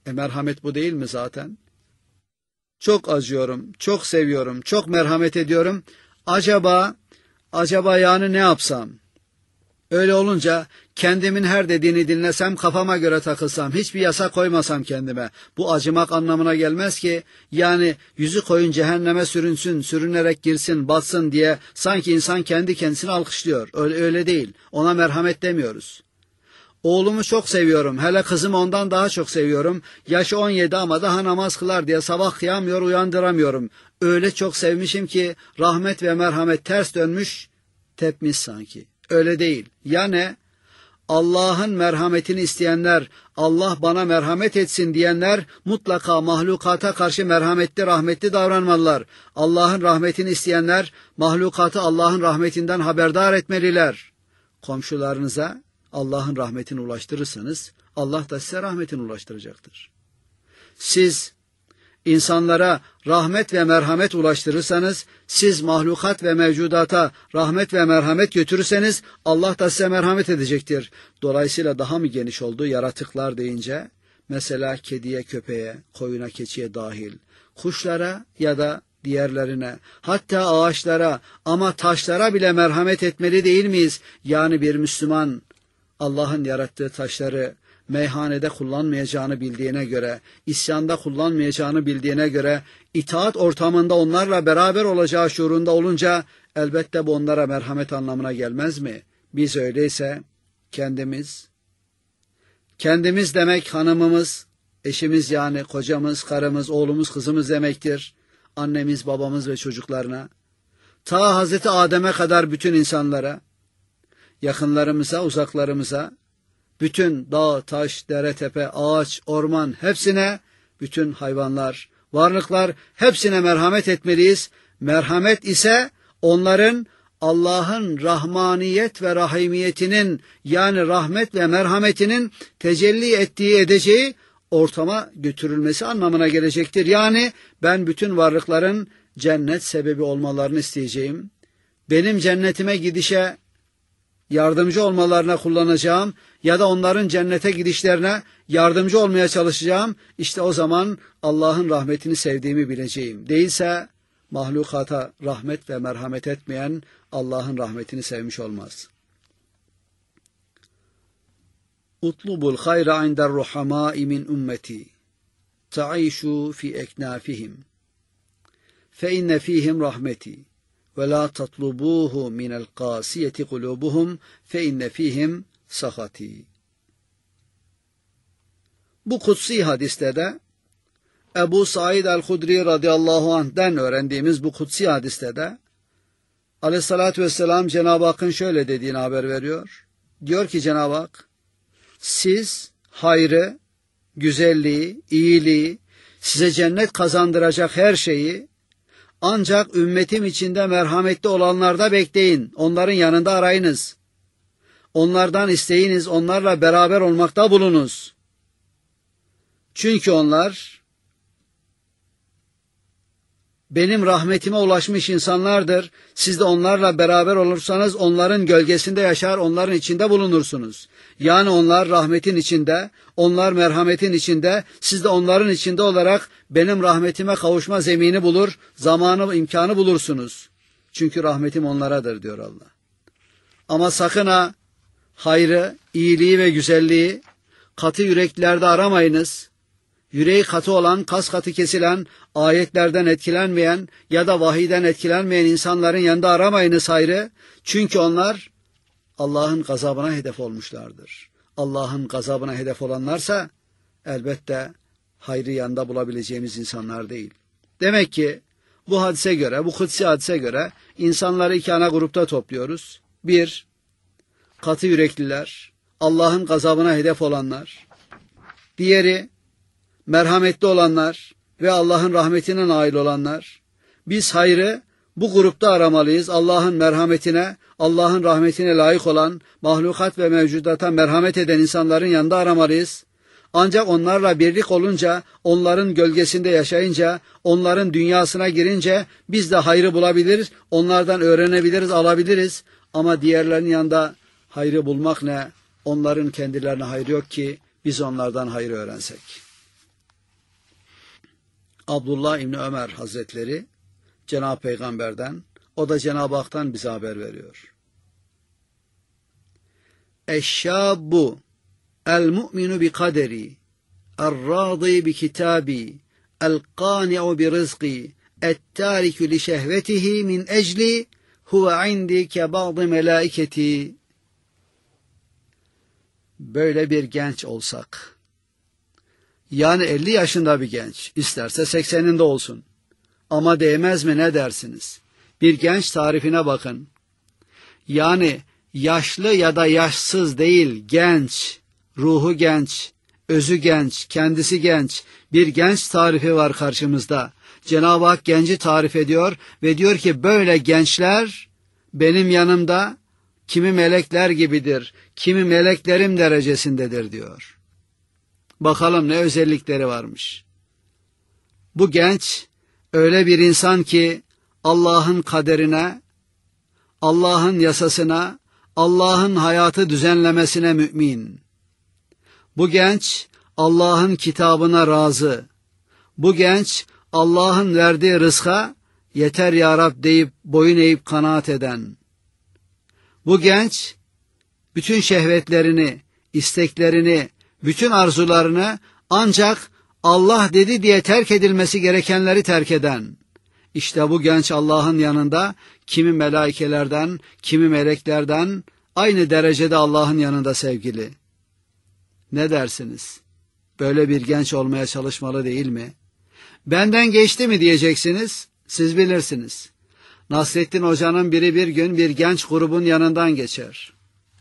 Merhamet bu değil mi zaten? Çok acıyorum, çok seviyorum, çok merhamet ediyorum. Acaba yani ne yapsam? Öyle olunca kendimin her dediğini dinlesem, kafama göre takılsam, hiçbir yasa koymasam kendime. Bu acımak anlamına gelmez ki. Yani yüzü koyun cehenneme sürünsün, sürünerek girsin, batsın diye sanki insan kendi kendisini alkışlıyor. Öyle değil. Ona merhamet demiyoruz. Oğlumu çok seviyorum. Hele kızımı ondan daha çok seviyorum. Yaşı 17 ama daha namaz kılar diye sabah kıyamıyor, uyandıramıyorum. Öyle çok sevmişim ki rahmet ve merhamet ters dönmüş, tepmiş sanki. Öyle değil. Ya ne? Allah'ın merhametini isteyenler, Allah bana merhamet etsin diyenler mutlaka mahlukata karşı merhametli, rahmetli davranmalılar. Allah'ın rahmetini isteyenler mahlukatı Allah'ın rahmetinden haberdar etmeliler. Komşularınıza Allah'ın rahmetini ulaştırırsanız Allah da size rahmetini ulaştıracaktır. Siz insanlara rahmet ve merhamet ulaştırırsanız, siz mahlukat ve mevcudata rahmet ve merhamet götürürseniz Allah da size merhamet edecektir. Dolayısıyla daha mı geniş oldu yaratıklar deyince? Mesela kediye, köpeğe, koyuna, keçiye dahil, kuşlara ya da diğerlerine, hatta ağaçlara ama taşlara bile merhamet etmeli değil miyiz? Yani bir Müslüman Allah'ın yarattığı taşları meyhanede kullanmayacağını bildiğine göre, isyanda kullanmayacağını bildiğine göre, itaat ortamında onlarla beraber olacağı şuurunda olunca elbette bu onlara merhamet anlamına gelmez mi? Biz öyleyse kendimiz demek hanımımız, eşimiz yani kocamız, karımız, oğlumuz, kızımız demektir. Annemiz, babamız ve çocuklarına, ta Hazreti Adem'e kadar bütün insanlara, yakınlarımıza, uzaklarımıza, bütün dağ, taş, dere, tepe, ağaç, orman hepsine, bütün hayvanlar, varlıklar hepsine merhamet etmeliyiz. Merhamet ise onların Allah'ın rahmaniyet ve rahimiyetinin yani rahmet ve merhametinin tecelli edeceği ortama götürülmesi anlamına gelecektir. Yani ben bütün varlıkların cennet sebebi olmalarını isteyeceğim. Benim cennetime gidişe yardımcı olmalarına kullanacağım ya da onların cennete gidişlerine yardımcı olmaya çalışacağım. İşte o zaman Allah'ın rahmetini sevdiğimi bileceğim. Değilse mahlukata rahmet ve merhamet etmeyen Allah'ın rahmetini sevmiş olmaz. Utlubul hayra indar ruhamâi min ümmeti ta'işu fi eknafihim fe inne fihim rahmeti ve la tatlubuhu minel qasiyeti kulubuhum fe inne fihim sahati. Bu kutsi hadiste de Ebu Said el-Hudri radıyallahu anh'den öğrendiğimiz bu kutsi hadiste de Aleyhissalatü vesselam Cenab-ı Hakk'ın şöyle dediğini haber veriyor. Diyor ki Cenab-ı Hak, siz hayrı, güzelliği, iyiliği, size cennet kazandıracak her şeyi ancak ümmetim içinde merhametli olanlarda bekleyin. Onların yanında arayınız. Onlardan isteyiniz, onlarla beraber olmakta bulunuz. Çünkü onlar benim rahmetime ulaşmış insanlardır. Siz de onlarla beraber olursanız onların gölgesinde yaşar, onların içinde bulunursunuz. Yani onlar rahmetin içinde, onlar merhametin içinde, siz de onların içinde olarak benim rahmetime kavuşma zemini bulur, zamanı, imkanı bulursunuz. Çünkü rahmetim onlaradır diyor Allah. Ama sakın ha hayrı, iyiliği ve güzelliği katı yüreklerde aramayınız. Yüreği katı olan, kas katı kesilen, ayetlerden etkilenmeyen ya da vahiyden etkilenmeyen insanların yanında aramayınız hayrı. Çünkü onlar Allah'ın gazabına hedef olmuşlardır. Allah'ın gazabına hedef olanlarsa elbette hayrı yanında bulabileceğimiz insanlar değil. Demek ki bu hadise göre, bu kutsi hadise göre insanları iki ana grupta topluyoruz. Bir, katı yürekliler, Allah'ın gazabına hedef olanlar. Diğeri, merhametli olanlar ve Allah'ın rahmetine nail olanlar. Biz hayrı bu grupta aramalıyız. Allah'ın merhametine, Allah'ın rahmetine layık olan, mahlukat ve mevcudata merhamet eden insanların yanında aramalıyız. Ancak onlarla birlik olunca, onların gölgesinde yaşayınca, onların dünyasına girince biz de hayrı bulabiliriz, onlardan öğrenebiliriz, alabiliriz. Ama diğerlerinin yanında hayrı bulmak ne? Onların kendilerine hayrı yok ki biz onlardan hayrı öğrensek. Abdullah İbni Ömer Hazretleri Cenab-ı Peygamber'den, o da Cenab-ı Hak'tan bize haber veriyor. Eşşabbu el-mu'minu bi kaderi er-râdî bi kitâbi el-qâni'u bi rızqi et-târikü li şehvetihi min ecli huve indi ke ba'dı melâiketi. Böyle bir genç olsak, yani 50 yaşında bir genç, isterse 80'inde olsun, ama değmez mi, ne dersiniz? Bir genç tarifine bakın. Yani yaşlı ya da yaşsız değil, genç, ruhu genç, özü genç, kendisi genç, bir genç tarifi var karşımızda. Cenab-ı Hak genci tarif ediyor ve diyor ki böyle gençler benim yanımda kimi melekler gibidir, kimi meleklerim derecesindedir diyor. Bakalım ne özellikleri varmış. Bu genç öyle bir insan ki Allah'ın kaderine, Allah'ın yasasına, Allah'ın hayatı düzenlemesine mümin. Bu genç Allah'ın kitabına razı. Bu genç Allah'ın verdiği rızka yeter ya Rab deyip boyun eğip kanaat eden. Bu genç bütün şehvetlerini, isteklerini, bütün arzularını ancak Allah dedi diye terk edilmesi gerekenleri terk eden. İşte bu genç Allah'ın yanında kimi melaikelerden, kimi meleklerden aynı derecede Allah'ın yanında sevgili. Ne dersiniz? Böyle bir genç olmaya çalışmalı değil mi? Benden geçti mi diyeceksiniz, siz bilirsiniz. Nasrettin Hoca'nın biri bir gün bir genç grubun yanından geçer.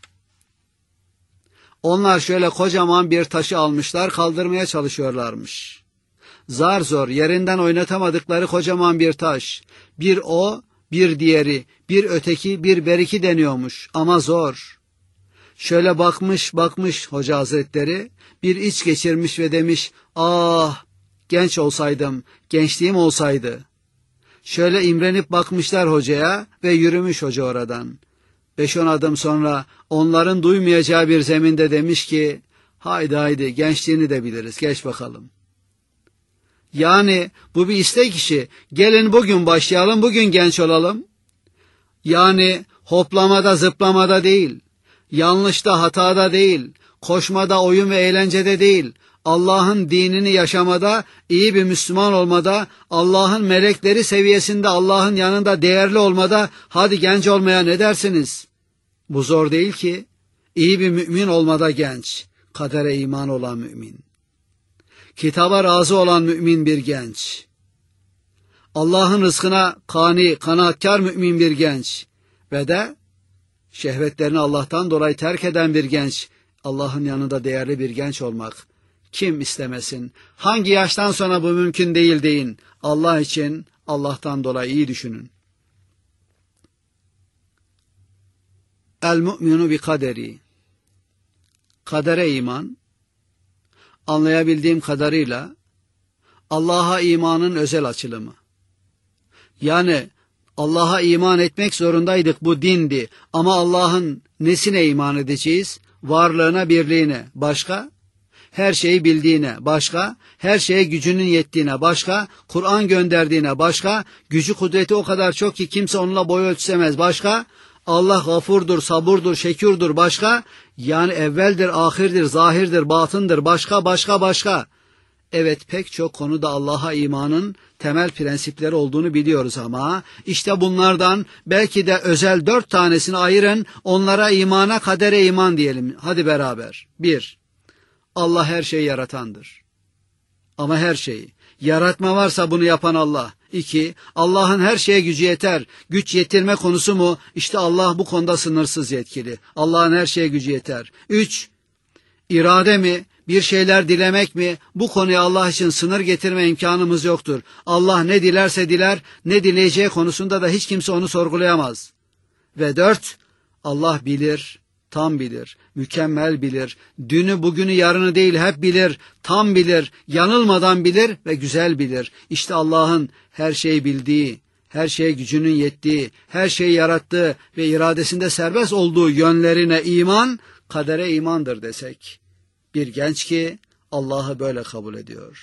Onlar şöyle kocaman bir taşı almışlar, kaldırmaya çalışıyorlarmış. Zar zor yerinden oynatamadıkları kocaman bir taş. Bir o, bir diğeri, bir öteki, bir beriki deniyormuş ama zor. Şöyle bakmış Hoca Hazretleri, bir iç geçirmiş ve demiş, ah genç olsaydım, gençliğim olsaydı. Şöyle imrenip bakmışlar hocaya ve yürümüş hoca oradan. 5-10 adım sonra onların duymayacağı bir zeminde demiş ki, haydi gençliğini de biliriz, geç bakalım. Yani bu bir istek işi. Gelin bugün başlayalım, bugün genç olalım. Yani hoplamada zıplamada değil, yanlışta hatada değil, koşmada oyun ve eğlencede değil, Allah'ın dinini yaşamada, iyi bir Müslüman olmada, Allah'ın melekleri seviyesinde Allah'ın yanında değerli olmada, hadi genç olmaya ne dersiniz? Bu zor değil ki. İyi bir mümin olmada genç, kadere iman olan mümin. Kitaba razı olan mümin bir genç. Allah'ın rızkına kanaatkar mümin bir genç. Ve de şehvetlerini Allah'tan dolayı terk eden bir genç. Allah'ın yanında değerli bir genç olmak. Kim istemesin? Hangi yaştan sonra bu mümkün değil deyin. Allah için, Allah'tan dolayı iyi düşünün. El-mu'minu bi kaderi. Kadere iman, anlayabildiğim kadarıyla Allah'a imanın özel açılımı. Yani Allah'a iman etmek zorundaydık, bu dindi. Ama Allah'ın nesine iman edeceğiz? Varlığına, birliğine. Başka? Her şeyi bildiğine. Başka? Her şeye gücünün yettiğine. Başka? Kur'an gönderdiğine. Başka? Gücü kudreti o kadar çok ki kimse onunla boy ölçüsemez. Başka? Allah gafurdur, saburdur, şekürdür. Başka? Yani evveldir, ahirdir, zahirdir, batındır. Başka. Evet, pek çok konuda Allah'a imanın temel prensipleri olduğunu biliyoruz ama işte bunlardan belki de özel 4 tanesini ayırın, onlara imana, kadere iman diyelim. Hadi beraber. 1. Allah her şeyi yaratandır. Ama her şeyi. Yaratma varsa bunu yapan Allah. 2. Allah'ın her şeye gücü yeter. Güç yetirme konusu mu? İşte Allah bu konuda sınırsız yetkili. Allah'ın her şeye gücü yeter. 3. İrade mi? Bir şeyler dilemek mi? Bu konuya Allah için sınır getirme imkanımız yoktur. Allah ne dilerse diler, ne dileyeceği konusunda da hiç kimse onu sorgulayamaz. Ve 4. Allah bilir, tam bilir, mükemmel bilir. Dünü, bugünü, yarını değil hep bilir, tam bilir, yanılmadan bilir ve güzel bilir. İşte Allah'ın her şeyi bildiği, her şeye gücünün yettiği, her şeyi yarattığı ve iradesinde serbest olduğu yönlerine iman, kadere imandır desek. Bir genç ki Allah'ı böyle kabul ediyor.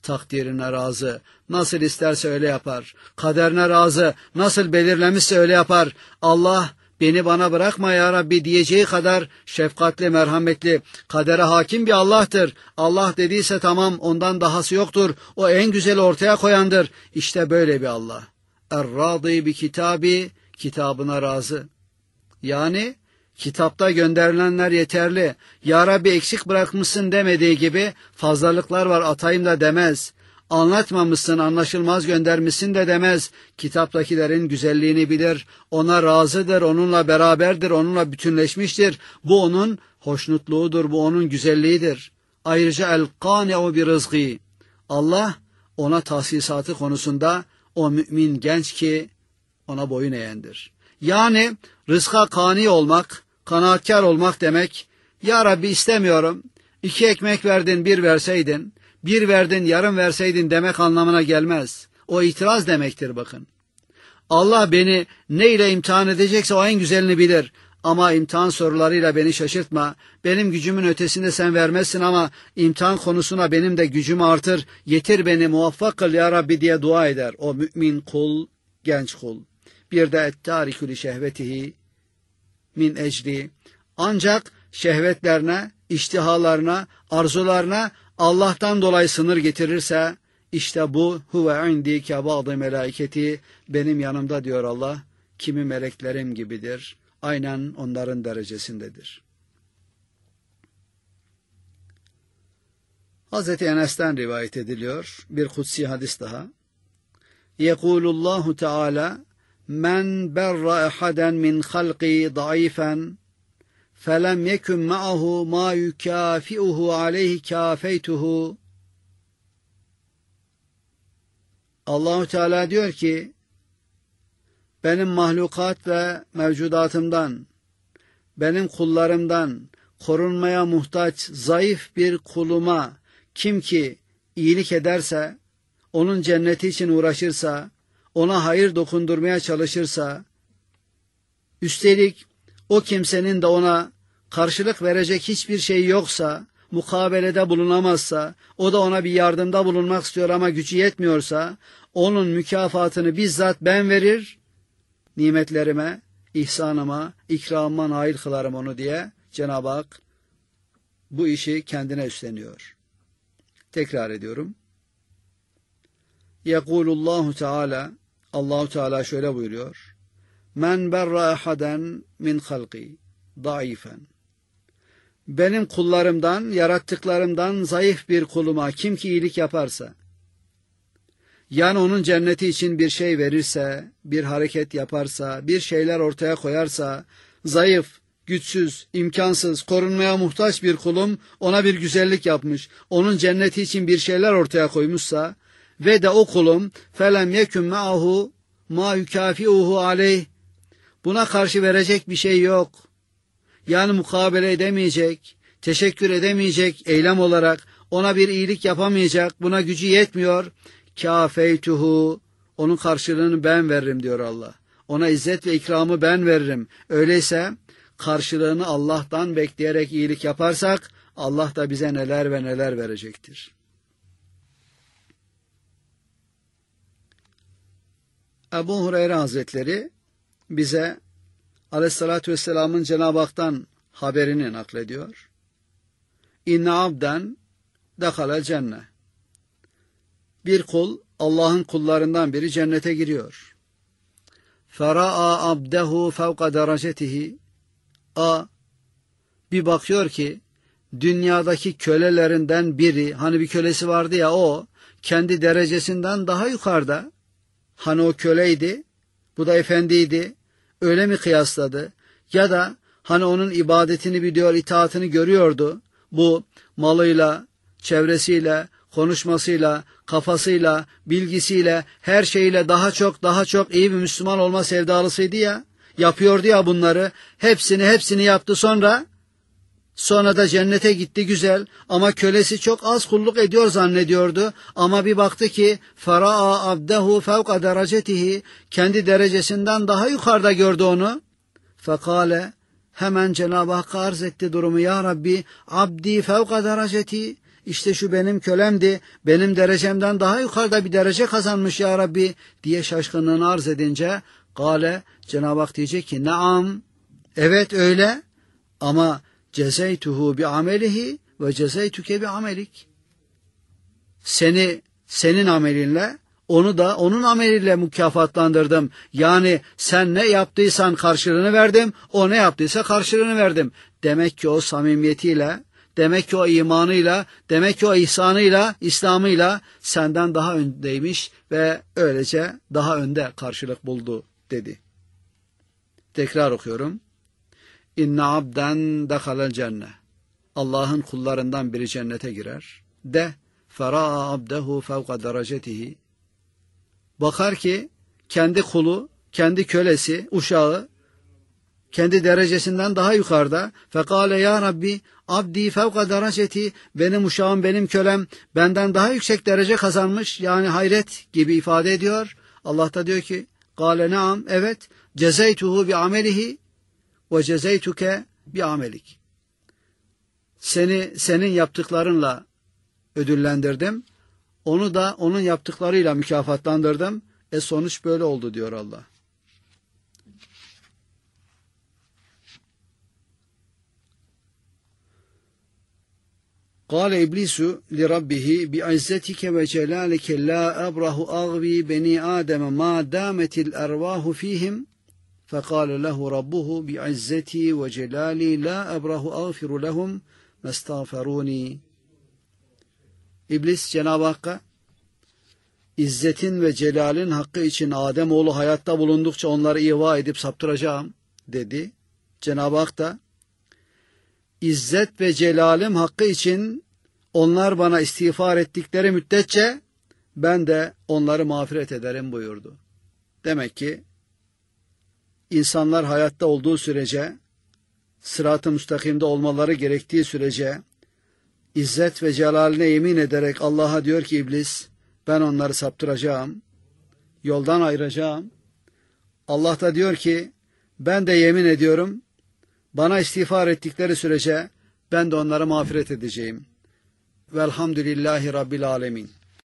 takdirine razı, nasıl isterse öyle yapar. Kaderine razı, nasıl belirlemişse öyle yapar. Allah, beni bana bırakma ya Rabbi diyeceği kadar şefkatli, merhametli, kadere hakim bir Allah'tır. Allah dediyse tamam, ondan dahası yoktur. O en güzeli ortaya koyandır. İşte böyle bir Allah. Er-râdî bi kitâbi, kitabına razı. Yani kitapta gönderilenler yeterli. Ya Rabbi eksik bırakmışsın demediği gibi fazlalıklar var atayım da demez. Anlatmamışsın, anlaşılmaz göndermişsin de demez. Kitaptakilerin güzelliğini bilir. Ona razıdır, onunla beraberdir, onunla bütünleşmiştir. Bu onun hoşnutluğudur, bu onun güzelliğidir. Ayrıca el-kâne'u bi rızgî. Allah ona tahsisatı konusunda o mümin genç ki ona boyun eğendir. Yani rızka kani olmak, kanaatkar olmak demek, ya Rabbi istemiyorum, 2 ekmek verdin 1 verseydin, 1 verdin yarım verseydin demek anlamına gelmez. O itiraz demektir bakın. Allah beni ne ile imtihan edecekse o en güzelini bilir. Ama imtihan sorularıyla beni şaşırtma. Benim gücümün ötesinde sen vermezsin ama imtihan konusuna benim de gücüm artır. Yetir beni muvaffak kıl ya Rabbi diye dua eder. O mümin kul, genç kul. Bir de et-târikü li şehvetihi min ecli. Ancak şehvetlerine, iştihalarına, arzularına Allah'tan dolayı sınır getirirse, işte bu huve indi kebâd-ı melâiketi, benim yanımda diyor Allah, kimi meleklerim gibidir. Aynen onların derecesindedir. Hazreti Enes'ten rivayet ediliyor bir kutsi hadis daha. Yekulullahu Teala men berra ehaden min halqi zayıfen felem yekun ma'ahu ma yukafi'uhu aleyhi kafeytuhu. Allahu Teala diyor ki, benim mahlukat ve mevcudatımdan, benim kullarımdan korunmaya muhtaç zayıf bir kuluma kim ki iyilik ederse, onun cenneti için uğraşırsa, ona hayır dokundurmaya çalışırsa, üstelik o kimsenin de ona karşılık verecek hiçbir şey yoksa, mukabelede bulunamazsa, o da ona bir yardımda bulunmak istiyor ama gücü yetmiyorsa, onun mükafatını bizzat ben verir, nimetlerime, ihsanıma, ikramıma nail kılarım onu diye Cenab-ı Hak bu işi kendine üstleniyor. Tekrar ediyorum. Yekulullahu Teala, Allahu Teala şöyle buyuruyor. Men berra ehaden min halqi zayıfen. Benim kullarımdan, yarattıklarımdan zayıf bir kuluma kim ki iyilik yaparsa, yani onun cenneti için bir şey verirse, bir hareket yaparsa, bir şeyler ortaya koyarsa, zayıf, güçsüz, imkansız, korunmaya muhtaç bir kulum ona bir güzellik yapmış, onun cenneti için bir şeyler ortaya koymuşsa ve de o kulum felem yekun ma'ahu ma yukafi'uhu aleyh, buna karşı verecek bir şey yok. Yani mukabele edemeyecek, teşekkür edemeyecek eylem olarak, ona bir iyilik yapamayacak, buna gücü yetmiyor. Kâfeytuhu, onun karşılığını ben veririm diyor Allah. Ona izzet ve ikramı ben veririm. Öyleyse karşılığını Allah'tan bekleyerek iyilik yaparsak Allah da bize neler ve neler verecektir. Ebu Hureyre Hazretleri bize Aleyhissalatü Vesselam'ın Cenab-ı Hak'tan haberini naklediyor. İnne abden dekhala cennet. Bir kul, Allah'ın kullarından biri cennete giriyor. Fera'a abdehu fevka derecetihi. Bir bakıyor ki dünyadaki kölelerinden biri, hani bir kölesi vardı ya, o kendi derecesinden daha yukarıda. Hani o köleydi, bu da efendiydi. Öyle mi kıyasladı? Ya da hani onun ibadetini biliyor, itaatini görüyordu. Bu malıyla, çevresiyle, konuşmasıyla, kafasıyla, bilgisiyle, her şeyle daha çok iyi bir Müslüman olma sevdalısıydı ya. Yapıyordu ya bunları. Hepsini yaptı sonra da cennete gitti güzel. Ama kölesi çok az kulluk ediyor zannediyordu. Ama bir baktı ki fera'a abdehu fevka derecetihi, kendi derecesinden daha yukarıda gördü onu. Fekale, hemen Cenab-ı Hakk'a arz etti durumu. Ya Rabbi, abdi fevka dereceti, İşte şu benim kölemdi. Benim derecemden daha yukarıda bir derece kazanmış ya Rabbi diye şaşkınlığını arz edince Kale, Cenab-ı Hak diyecek ki naam, evet öyle ama cezeytuhu bi amelihi ve cezeytuke bi amelik. Senin amelinle, onu da onun ameliyle mükafatlandırdım. Yani sen ne yaptıysan karşılığını verdim, o ne yaptıysa karşılığını verdim. Demek ki o samimiyetiyle, demek ki o imanıyla, demek ki o ihsanıyla, İslam'ıyla senden daha öndeymiş ve öylece daha önde karşılık buldu dedi. Tekrar okuyorum. İnne abden dehalel cenne. Allah'ın kullarından biri cennete girer. De fera'a abdehu fevka derecetihi. Bakar ki kendi kulu, kendi kölesi, uşağı kendi derecesinden daha yukarıda. Fekale ya Rabbi abdi fevka dereceti, benim uşağım, benim kölem benden daha yüksek derece kazanmış. Yani hayret gibi ifade ediyor. Allah da diyor ki kale naam, evet, cezeytuhu bi amelihi ve cezeytuke bi amelik. Senin yaptıklarınla ödüllendirdim. Onu da onun yaptıklarıyla mükafatlandırdım. Sonuç böyle oldu diyor Allah. Kâle iblisu li rabbihi bi'izzetike ve celalike la ebrahu agvi beni Adem ma dametil ervahu fihim fekâle lehu rabbuhu bi'izzeti ve celali la ebrahu agfiru lehum mestağferuni. İblis Cenab-ı Hakk'a İzzetin ve celalin hakkı için Ademoğlu hayatta bulundukça onları ihva edip saptıracağım dedi. Cenab-ı Hak da İzzet ve celalim hakkı için onlar bana istiğfar ettikleri müddetçe ben de onları mağfiret ederim buyurdu. Demek ki insanlar hayatta olduğu sürece, sırat-ı müstakimde olmaları gerektiği sürece İzzet ve celaline yemin ederek Allah'a diyor ki İblis, ben onları saptıracağım, yoldan ayıracağım. Allah da diyor ki ben de yemin ediyorum, bana istiğfar ettikleri sürece ben de onları mağfiret edeceğim. Velhamdülillahi Rabbil Alemin.